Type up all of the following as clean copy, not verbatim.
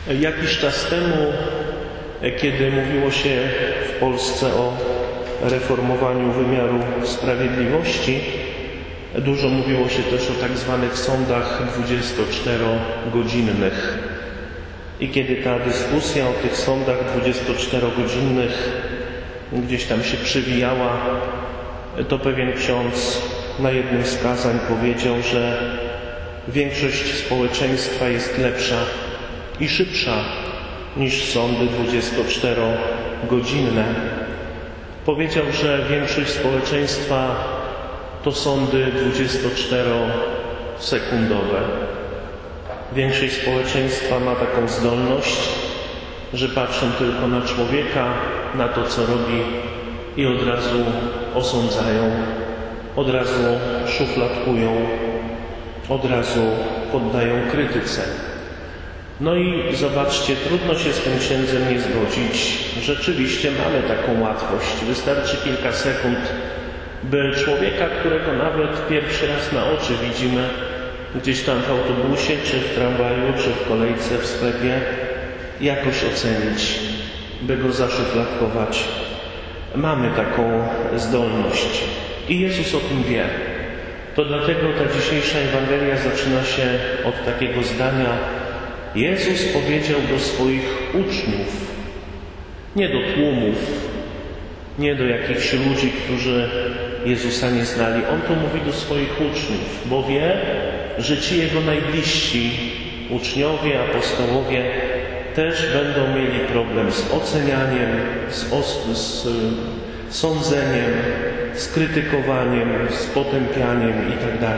Jakiś czas temu, kiedy mówiło się w Polsce o reformowaniu wymiaru sprawiedliwości, dużo mówiło się też o tak zwanych sądach 24-godzinnych. I kiedy ta dyskusja o tych sądach 24-godzinnych gdzieś tam się przewijała, to pewien ksiądz na jednym z kazań powiedział, że większość społeczeństwa jest lepsza i szybsza niż sądy 24-godzinne. Powiedział, że większość społeczeństwa to sądy 24-sekundowe. Większość społeczeństwa ma taką zdolność, że patrzą tylko na człowieka, na to, co robi i od razu osądzają, od razu szufladkują, od razu poddają krytyce. No i zobaczcie, trudno się z tym księdzem nie zgodzić. Rzeczywiście mamy taką łatwość. Wystarczy kilka sekund, by człowieka, którego nawet pierwszy raz na oczy widzimy, gdzieś tam w autobusie, czy w tramwaju, czy w kolejce w sklepie, jakoś ocenić, by go zaszufladkować. Mamy taką zdolność i Jezus o tym wie. To dlatego ta dzisiejsza Ewangelia zaczyna się od takiego zdania: Jezus powiedział do swoich uczniów, nie do tłumów, nie do jakichś ludzi, którzy Jezusa nie znali. On to mówi do swoich uczniów, bo wie, że ci Jego najbliżsi uczniowie, apostołowie też będą mieli problem z ocenianiem, z sądzeniem, z krytykowaniem, z potępianiem itd.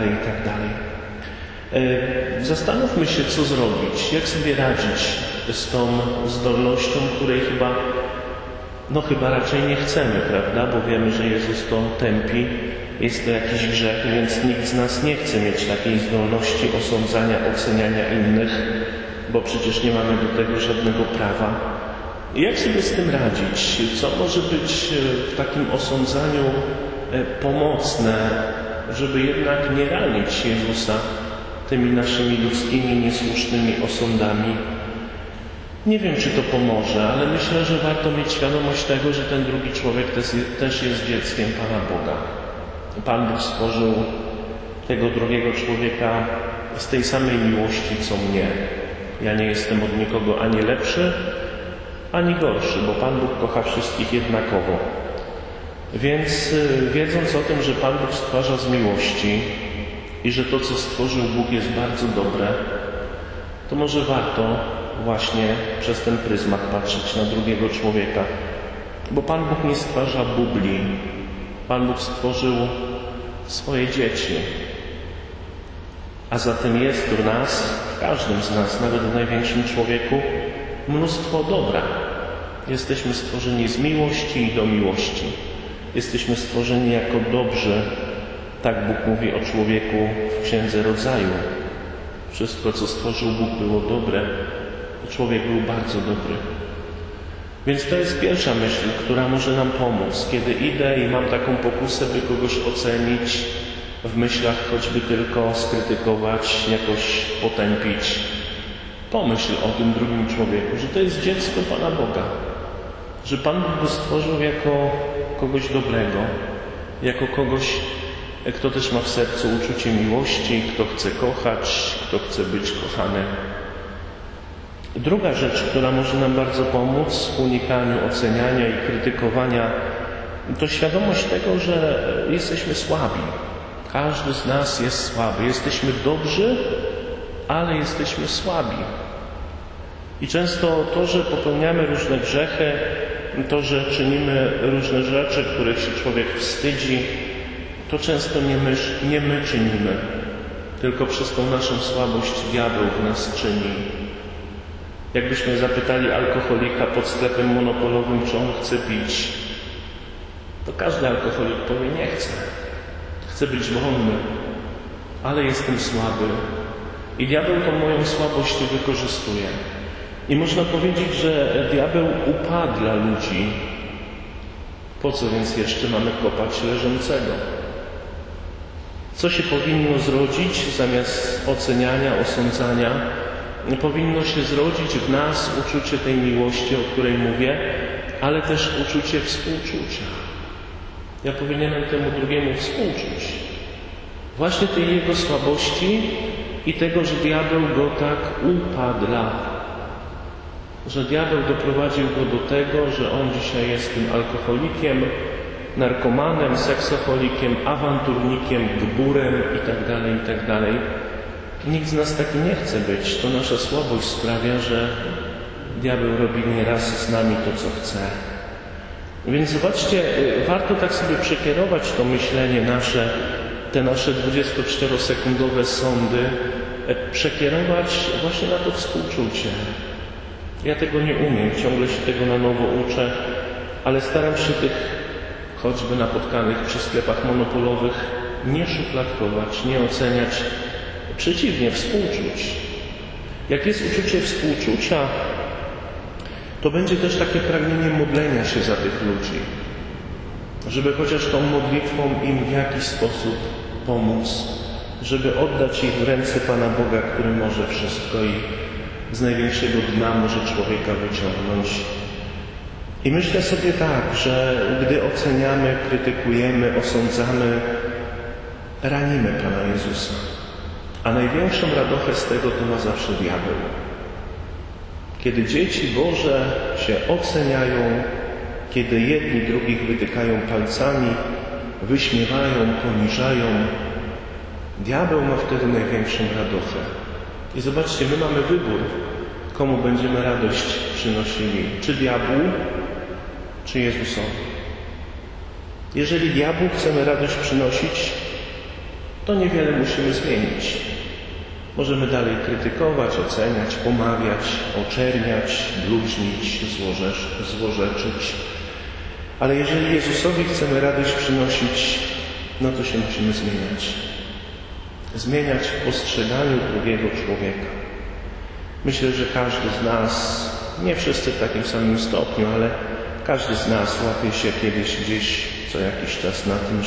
Zastanówmy się, co zrobić, jak sobie radzić z tą zdolnością, której chyba raczej nie chcemy, prawda? Bo wiemy, że Jezus to tępi, jest to jakiś grzech, więc nikt z nas nie chce mieć takiej zdolności osądzania, oceniania innych, bo przecież nie mamy do tego żadnego prawa. I jak sobie z tym radzić? Co może być w takim osądzaniu pomocne, żeby jednak nie ranić Jezusa tymi naszymi ludzkimi, niesłusznymi osądami? Nie wiem, czy to pomoże, ale myślę, że warto mieć świadomość tego, że ten drugi człowiek też jest dzieckiem Pana Boga. Pan Bóg stworzył tego drugiego człowieka z tej samej miłości, co mnie. Ja nie jestem od nikogo ani lepszy, ani gorszy, bo Pan Bóg kocha wszystkich jednakowo. Więc wiedząc o tym, że Pan Bóg stwarza z miłości i że to, co stworzył Bóg, jest bardzo dobre, to może warto właśnie przez ten pryzmat patrzeć na drugiego człowieka. Bo Pan Bóg nie stwarza bubli. Pan Bóg stworzył swoje dzieci. A zatem jest w nas, w każdym z nas, nawet w największym człowieku, mnóstwo dobra. Jesteśmy stworzeni z miłości i do miłości. Jesteśmy stworzeni jako dobrzy. Tak Bóg mówi o człowieku w Księdze Rodzaju. Wszystko, co stworzył Bóg, było dobre. Człowiek był bardzo dobry. Więc to jest pierwsza myśl, która może nam pomóc. Kiedy idę i mam taką pokusę, by kogoś ocenić, w myślach choćby tylko skrytykować, jakoś potępić, pomyśl o tym drugim człowieku, że to jest dziecko Pana Boga. Że Pan Bóg go stworzył jako kogoś dobrego, jako kogoś, kto też ma w sercu uczucie miłości, kto chce kochać, kto chce być kochany. Druga rzecz, która może nam bardzo pomóc w unikaniu oceniania i krytykowania, to świadomość tego, że jesteśmy słabi. Każdy z nas jest słaby. Jesteśmy dobrzy, ale jesteśmy słabi. I często to, że popełniamy różne grzechy, to, że czynimy różne rzeczy, których się człowiek wstydzi, to często nie my czynimy, tylko przez tą naszą słabość diabeł w nas czyni. Jakbyśmy zapytali alkoholika pod sklepem monopolowym, czy on chce pić, to każdy alkoholik powie: nie chcę. Chcę być wolny, ale jestem słaby. I diabeł tą moją słabość wykorzystuje. I można powiedzieć, że diabeł upadla ludzi. Po co więc jeszcze mamy kopać leżącego? Co się powinno zrodzić zamiast oceniania, osądzania? powinno się zrodzić w nas uczucie tej miłości, o której mówię, ale też uczucie współczucia. Ja powinienem temu drugiemu współczuć. Właśnie tej jego słabości i tego, że diabeł go tak upadla. Że diabeł doprowadził go do tego, że on dzisiaj jest tym alkoholikiem, narkomanem, seksoholikiem, awanturnikiem, gburem itd. Nikt z nas taki nie chce być. To nasza słabość sprawia, że diabeł robi nieraz z nami to, co chce. Więc zobaczcie, warto tak sobie przekierować to myślenie nasze, te nasze 24-sekundowe sądy, przekierować właśnie na to współczucie. Ja tego nie umiem, ciągle się tego na nowo uczę, ale staram się tych choćby napotkanych przy sklepach monopolowych nie szufladkować, nie oceniać, przeciwnie, współczuć. Jak jest uczucie współczucia, to będzie też takie pragnienie modlenia się za tych ludzi, żeby chociaż tą modlitwą im w jakiś sposób pomóc, żeby oddać ich w ręce Pana Boga, który może wszystko i z największego dna może człowieka wyciągnąć. I myślę sobie tak, że gdy oceniamy, krytykujemy, osądzamy, ranimy Pana Jezusa. A największą radochę z tego to ma zawsze diabeł. Kiedy dzieci Boże się oceniają, kiedy jedni drugich wytykają palcami, wyśmiewają, poniżają, diabeł ma wtedy największą radochę. I zobaczcie, my mamy wybór, komu będziemy radość przynosili. Czy diabłu, czy Jezusowi. Jeżeli diabłu chcemy radość przynosić, to niewiele musimy zmienić. Możemy dalej krytykować, oceniać, pomawiać, oczerniać, bluźnić, złorzeczyć. Ale jeżeli Jezusowi chcemy radość przynosić, no to się musimy zmieniać. Zmieniać w postrzeganiu drugiego człowieka. Myślę, że każdy z nas, nie wszyscy w takim samym stopniu, ale każdy z nas łapie się kiedyś gdzieś co jakiś czas na tym,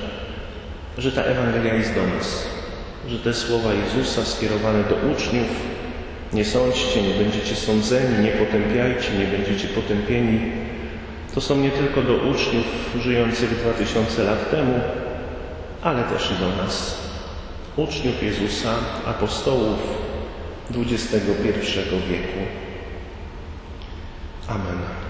że ta Ewangelia jest do nas. Że te słowa Jezusa skierowane do uczniów, nie sądźcie, nie będziecie sądzeni, nie potępiajcie, nie będziecie potępieni, to są nie tylko do uczniów żyjących 2000 lat temu, ale też i do nas, uczniów Jezusa, apostołów XXI wieku. Amen.